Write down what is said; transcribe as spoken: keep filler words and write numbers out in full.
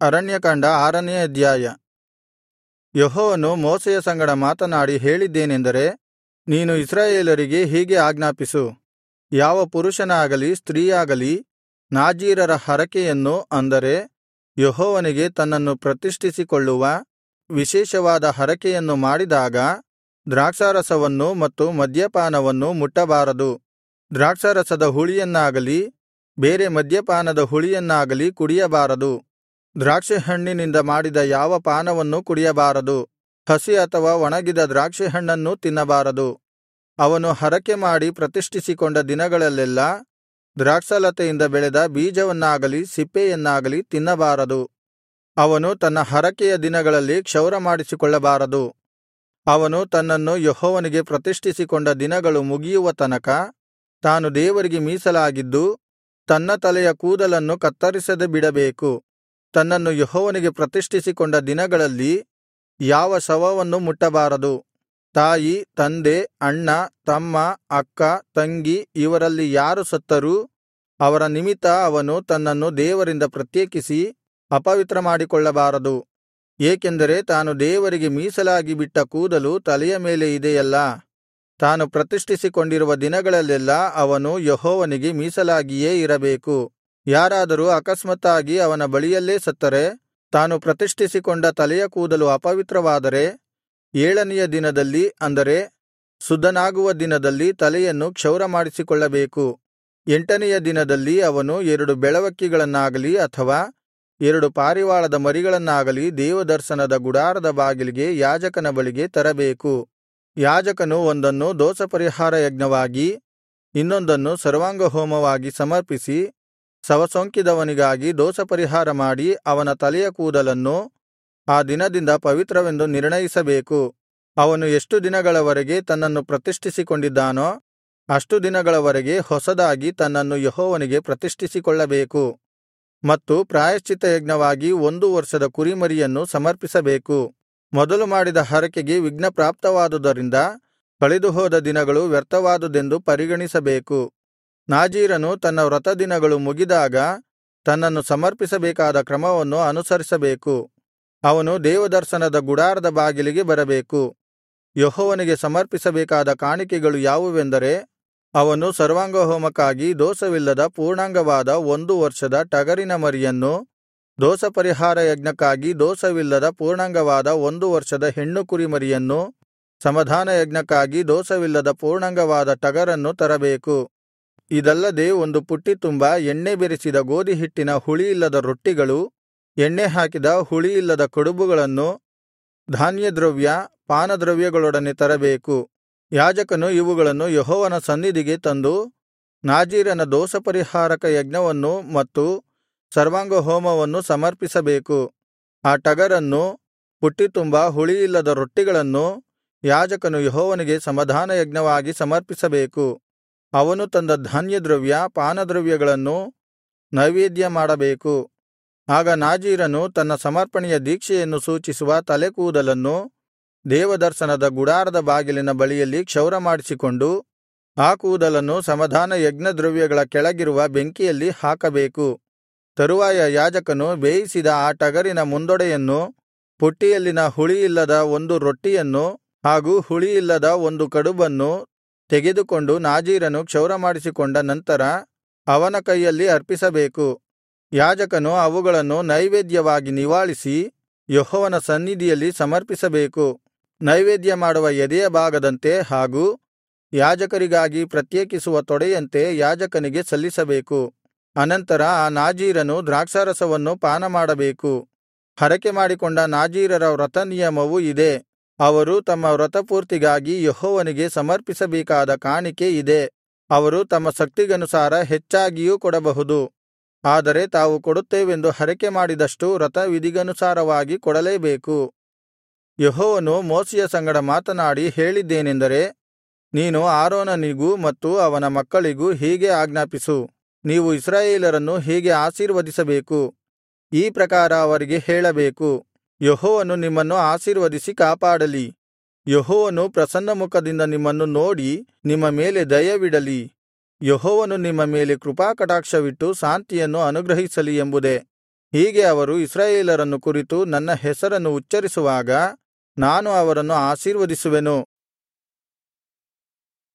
ಅರಣ್ಯಕಾಂಡ ಆರನೇ ಅಧ್ಯಾಯ. ಯೆಹೋವನು ಮೋಶೆಯ ಸಂಗಡ ಮಾತನಾಡಿ ಹೇಳಿದ್ದೇನೆಂದರೆ, ನೀನು ಇಸ್ರಾಯೇಲರಿಗೆ ಹೀಗೆ ಆಜ್ಞಾಪಿಸು, ಯಾವ ಪುರುಷನಾಗಲಿ ಸ್ತ್ರೀಯಾಗಲಿ ನಾಜೀರರ ಹರಕೆಯನ್ನು, ಅಂದರೆ ಯೆಹೋವನಿಗೆ ತನ್ನನ್ನು ಪ್ರತಿಷ್ಠಿಸಿಕೊಳ್ಳುವ ವಿಶೇಷವಾದ ಹರಕೆಯನ್ನು ಮಾಡಿದಾಗ ದ್ರಾಕ್ಷಾರಸವನ್ನು ಮತ್ತು ಮದ್ಯಪಾನವನ್ನು ಮುಟ್ಟಬಾರದು. ದ್ರಾಕ್ಷಾರಸದ ಹುಳಿಯನ್ನಾಗಲಿ ಬೇರೆ ಮದ್ಯಪಾನದ ಹುಳಿಯನ್ನಾಗಲಿ ಕುಡಿಯಬಾರದು. ದ್ರಾಕ್ಷಿಹಣ್ಣಿನಿಂದ ಮಾಡಿದ ಯಾವ ಪಾನವನ್ನೂ ಕುಡಿಯಬಾರದು. ಹಸಿ ಅಥವಾ ಒಣಗಿದ ದ್ರಾಕ್ಷಿಹಣ್ಣನ್ನೂ ತಿನ್ನಬಾರದು. ಅವನು ಹರಕೆಮಾಡಿ ಪ್ರತಿಷ್ಠಿಸಿಕೊಂಡ ದಿನಗಳಲ್ಲೆಲ್ಲಾ ದ್ರಾಕ್ಷಾಲತೆಯಿಂದ ಬೆಳೆದ ಬೀಜವನ್ನಾಗಲಿ ಸಿಪ್ಪೆಯನ್ನಾಗಲಿ ತಿನ್ನಬಾರದು. ಅವನು ತನ್ನ ಹರಕೆಯ ದಿನಗಳಲ್ಲಿ ಕ್ಷೌರಮಾಡಿಸಿಕೊಳ್ಳಬಾರದು. ಅವನು ತನ್ನನ್ನು ಯೆಹೋವನಿಗೆ ಪ್ರತಿಷ್ಠಿಸಿಕೊಂಡ ದಿನಗಳು ಮುಗಿಯುವ ತನಕ ತಾನು ದೇವರಿಗೆ ಮೀಸಲಾಗಿದ್ದು ತನ್ನ ತಲೆಯ ಕೂದಲನ್ನು ಕತ್ತರಿಸದೆ ಬಿಡಬೇಕು. ತನ್ನನ್ನು ಯೆಹೋವನಿಗೆ ಪ್ರತಿಷ್ಠಿಸಿಕೊಂಡ ದಿನಗಳಲ್ಲಿ ಯಾವ ಶವವನ್ನು ಮುಟ್ಟಬಾರದು. ತಾಯಿ, ತಂದೆ, ಅಣ್ಣ, ತಮ್ಮ, ಅಕ್ಕ, ತಂಗಿ ಇವರಲ್ಲಿ ಯಾರು ಸತ್ತರೂ ಅವರ ನಿಮಿತ್ತ ಅವನು ತನ್ನನ್ನು ದೇವರಿಂದ ಪ್ರತ್ಯೇಕಿಸಿ ಅಪವಿತ್ರ ಮಾಡಿಕೊಳ್ಳಬಾರದು. ಏಕೆಂದರೆ ತಾನು ದೇವರಿಗೆ ಮೀಸಲಾಗಿ ಬಿಟ್ಟ ಕೂದಲು ತಲೆಯ ಮೇಲೆ ಇದೆಯಲ್ಲಾ. ತಾನು ಪ್ರತಿಷ್ಠಿಸಿಕೊಂಡಿರುವ ದಿನಗಳಲ್ಲೆಲ್ಲಾ ಅವನು ಯೆಹೋವನಿಗೆ ಮೀಸಲಾಗಿಯೇ ಇರಬೇಕು. ಯಾರಾದರೂ ಅಕಸ್ಮಾತ್ತಾಗಿ ಅವನ ಬಳಿಯಲ್ಲೇ ಸತ್ತರೆ, ತಾನು ಪ್ರತಿಷ್ಠಿಸಿಕೊಂಡ ತಲೆಯ ಕೂದಲು ಅಪವಿತ್ರವಾದರೆ ಏಳನೆಯ ದಿನದಲ್ಲಿ, ಅಂದರೆ ಶುದ್ಧನಾಗುವ ದಿನದಲ್ಲಿ ತಲೆಯನ್ನು ಕ್ಷೌರಮಾಡಿಸಿಕೊಳ್ಳಬೇಕು. ಎಂಟನೆಯ ದಿನದಲ್ಲಿ ಅವನು ಎರಡು ಬೆಳವಕ್ಕಿಗಳನ್ನಾಗಲಿ ಅಥವಾ ಎರಡು ಪಾರಿವಾಳದ ಮರಿಗಳನ್ನಾಗಲಿ ದೇವದರ್ಶನದ ಗುಡಾರದ ಬಾಗಿಲಿಗೆ ಯಾಜಕನ ಬಳಿಗೆ ತರಬೇಕು. ಯಾಜಕನು ಒಂದನ್ನು ದೋಷಪರಿಹಾರ ಯಜ್ಞವಾಗಿ ಇನ್ನೊಂದನ್ನು ಸರ್ವಾಂಗಹೋಮವಾಗಿ ಸಮರ್ಪಿಸಿ ಶವಸೋಂಕಿದವನಿಗಾಗಿ ದೋಷಪರಿಹಾರ ಮಾಡಿ ಅವನ ತಲೆಯ ಕೂದಲನ್ನು ಆ ದಿನದಿಂದ ಪವಿತ್ರವೆಂದು ನಿರ್ಣಯಿಸಬೇಕು. ಅವನು ಎಷ್ಟು ದಿನಗಳವರೆಗೆ ತನ್ನನ್ನು ಪ್ರತಿಷ್ಠಿಸಿಕೊಂಡಿದ್ದಾನೋ ಅಷ್ಟು ದಿನಗಳವರೆಗೆ ಹೊಸದಾಗಿ ತನ್ನನ್ನು ಯೆಹೋವನಿಗೆ ಪ್ರತಿಷ್ಠಿಸಿಕೊಳ್ಳಬೇಕು. ಮತ್ತು ಪ್ರಾಯಶ್ಚಿತ್ತ ಯಜ್ಞವಾಗಿ ಒಂದು ವರ್ಷದ ಕುರಿಮರಿಯನ್ನು ಸಮರ್ಪಿಸಬೇಕು. ಮೊದಲು ಮಾಡಿದ ಹರಕೆಗೆ ವಿಘ್ನಪ್ರಾಪ್ತವಾದುದರಿಂದ ಕಳೆದುಹೋದ ದಿನಗಳು ವ್ಯರ್ಥವಾದುದೆಂದು ಪರಿಗಣಿಸಬೇಕು. ನಾಜೀರನು ತನ್ನ ವ್ರತದಿನಗಳು ಮುಗಿದಾಗ ತನ್ನನ್ನು ಸಮರ್ಪಿಸಬೇಕಾದ ಕ್ರಮವನ್ನು ಅನುಸರಿಸಬೇಕು. ಅವನು ದೇವದರ್ಶನದ ಗುಡಾರದ ಬಾಗಿಲಿಗೆ ಬರಬೇಕು. ಯೆಹೋವನಿಗೆ ಸಮರ್ಪಿಸಬೇಕಾದ ಕಾಣಿಕೆಗಳು ಯಾವುವೆಂದರೆ, ಅವನು ಸರ್ವಾಂಗಹೋಮಕ್ಕಾಗಿ ದೋಷವಿಲ್ಲದ ಪೂರ್ಣಾಂಗವಾದ ಒಂದು ವರ್ಷದ ಟಗರಿನ ಮರಿಯನ್ನು, ದೋಷಪರಿಹಾರ ಯಜ್ಞಕ್ಕಾಗಿ ದೋಷವಿಲ್ಲದ ಪೂರ್ಣಾಂಗವಾದ ಒಂದು ವರ್ಷದ ಹೆಣ್ಣು ಕುರಿಮರಿಯನ್ನು, ಸಮಾಧಾನ ಯಜ್ಞಕ್ಕಾಗಿ ದೋಷವಿಲ್ಲದ ಪೂರ್ಣಾಂಗವಾದ ಟಗರನ್ನು ತರಬೇಕು. ಇದಲ್ಲದೆ ಒಂದು ಪುಟ್ಟಿ ತುಂಬಾ ಎಣ್ಣೆ ಬೆರೆಸಿದ ಗೋದಿಹಿಟ್ಟಿನ ಹುಳಿಯಿಲ್ಲದ ರೊಟ್ಟಿಗಳು, ಎಣ್ಣೆ ಹಾಕಿದ ಹುಳಿಯಿಲ್ಲದ ಕಡುಬುಗಳನ್ನು ಧಾನ್ಯದ್ರವ್ಯ ಪಾನದ್ರವ್ಯಗಳೊಡನೆ ತರಬೇಕು. ಯಾಜಕನು ಇವುಗಳನ್ನು ಯೆಹೋವನ ಸನ್ನಿಧಿಗೆ ತಂದು ನಾಜೀರನ ದೋಷಪರಿಹಾರಕ ಯಜ್ಞವನ್ನು ಮತ್ತು ಸರ್ವಾಂಗಹೋಮವನ್ನು ಸಮರ್ಪಿಸಬೇಕು. ಆ ಟಗರನ್ನು, ಪುಟ್ಟಿ ತುಂಬಾ ಹುಳಿಯಿಲ್ಲದ ರೊಟ್ಟಿಗಳನ್ನು ಯಾಜಕನು ಯೆಹೋವನಿಗೆ ಸಮಾಧಾನ ಯಜ್ಞವಾಗಿ ಸಮರ್ಪಿಸಬೇಕು. ಅವನು ತಂದ ಧಾನ್ಯದ್ರವ್ಯ ಪಾನದ್ರವ್ಯಗಳನ್ನು ನೈವೇದ್ಯ ಮಾಡಬೇಕು. ಆಗ ನಾಜೀರನು ತನ್ನ ಸಮರ್ಪಣೆಯ ದೀಕ್ಷೆಯನ್ನು ಸೂಚಿಸುವ ತಲೆಕೂದಲನ್ನು ದೇವದರ್ಶನದ ಗುಡಾರದ ಬಾಗಿಲಿನ ಬಳಿಯಲ್ಲಿ ಕ್ಷೌರಮಾಡಿಸಿಕೊಂಡು ಆ ಕೂದಲನ್ನು ಸಮಾಧಾನ ಯಜ್ಞದ್ರವ್ಯಗಳ ಕೆಳಗಿರುವ ಬೆಂಕಿಯಲ್ಲಿ ಹಾಕಬೇಕು. ತರುವಾಯ ಯಾಜಕನು ಬೇಯಿಸಿದ ಆ ಟಗರಿನ ಮುಂದೊಡೆಯನ್ನು, ಪುಟ್ಟಿಯಲ್ಲಿನ ಹುಳಿಯಿಲ್ಲದ ಒಂದು ರೊಟ್ಟಿಯನ್ನು ಹಾಗೂ ಹುಳಿಯಿಲ್ಲದ ಒಂದು ಕಡುಬನ್ನು ತೆಗೆದುಕೊಂಡು ನಾಜೀರನು ಕ್ಷೌರಮಾಡಿಸಿಕೊಂಡ ನಂತರ ಅವನ ಕೈಯಲ್ಲಿ ಅರ್ಪಿಸಬೇಕು. ಯಾಜಕನು ಅವುಗಳನ್ನು ನೈವೇದ್ಯವಾಗಿ ನಿವಾಳಿಸಿ ಯೆಹೋವನ ಸನ್ನಿಧಿಯಲ್ಲಿ ಸಮರ್ಪಿಸಬೇಕು. ನೈವೇದ್ಯ ಮಾಡುವ ಎದೆಯ ಭಾಗದಂತೆ ಹಾಗೂ ಯಾಜಕರಿಗಾಗಿ ಪ್ರತ್ಯೇಕಿಸುವ ತೊಡೆಯಂತೆ ಯಾಜಕನಿಗೆ ಸಲ್ಲಿಸಬೇಕು. ಅನಂತರ ಆ ನಾಜೀರನು ದ್ರಾಕ್ಷಾರಸವನ್ನು ಪಾನಮಾಡಬೇಕು. ಹರಕೆ ಮಾಡಿಕೊಂಡ ನಾಜೀರರ ವ್ರತನಿಯಮವು ಇದೇ. ಅವರು ತಮ್ಮ ವ್ರತಪೂರ್ತಿಗಾಗಿ ಯೆಹೋವನಿಗೆ ಸಮರ್ಪಿಸಬೇಕಾದ ಕಾಣಿಕೆ ಇದೇ. ಅವರು ತಮ್ಮ ಶಕ್ತಿಗನುಸಾರ ಹೆಚ್ಚಾಗಿಯೂ ಕೊಡಬಹುದು. ಆದರೆ ತಾವು ಕೊಡುತ್ತೇವೆಂದು ಹರಕೆ ಮಾಡಿದಷ್ಟು ವ್ರತವಿಧಿಗನುಸಾರವಾಗಿ ಕೊಡಲೇಬೇಕು. ಯೆಹೋವನು ಮೋಶೆಯ ಸಂಗಡ ಮಾತನಾಡಿ ಹೇಳಿದ್ದೇನೆಂದರೆ, ನೀನು ಆರೋನನಿಗೂ ಮತ್ತು ಅವನ ಮಕ್ಕಳಿಗೂ ಹೀಗೆ ಆಜ್ಞಾಪಿಸು, ನೀವು ಇಸ್ರಾಯೇಲರನ್ನು ಹೀಗೆ ಆಶೀರ್ವದಿಸಬೇಕು. ಈ ಪ್ರಕಾರ ಅವರಿಗೆ ಹೇಳಬೇಕು, ಯೆಹೋವನು ನಿಮ್ಮನ್ನು ಆಶೀರ್ವದಿಸಿ ಕಾಪಾಡಲಿ. ಯೆಹೋವನು ಪ್ರಸನ್ನಮುಖದಿಂದ ನಿಮ್ಮನ್ನು ನೋಡಿ ನಿಮ್ಮ ಮೇಲೆ ದಯವಿಡಲಿ. ಯೆಹೋವನು ನಿಮ್ಮ ಮೇಲೆ ಕೃಪಾಕಟಾಕ್ಷವಿಟ್ಟು ಶಾಂತಿಯನ್ನು ಅನುಗ್ರಹಿಸಲಿ ಎಂಬುದೇ. ಹೀಗೆ ಅವರು ಇಸ್ರಾಯೇಲರನ್ನು ಕುರಿತು ನನ್ನ ಹೆಸರನ್ನು ಉಚ್ಚರಿಸುವಾಗ ನಾನು ಅವರನ್ನು ಆಶೀರ್ವದಿಸುವೆನು